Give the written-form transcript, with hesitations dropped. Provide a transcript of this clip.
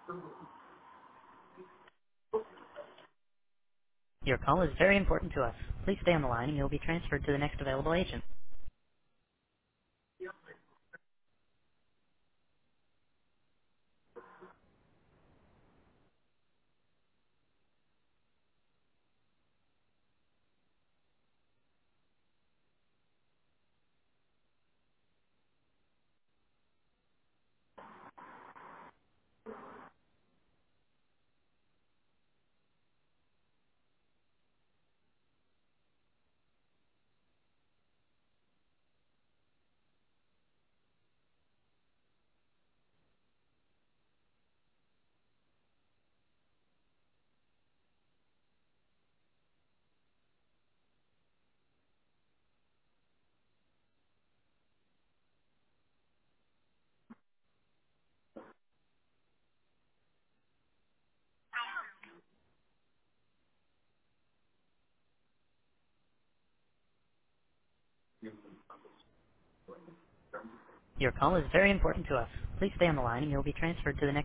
Your call is very important to us. Please stay on the line and you'll be transferred to the next available agent. Your call is very important to us. Please stay on the line and you'll be transferred to the next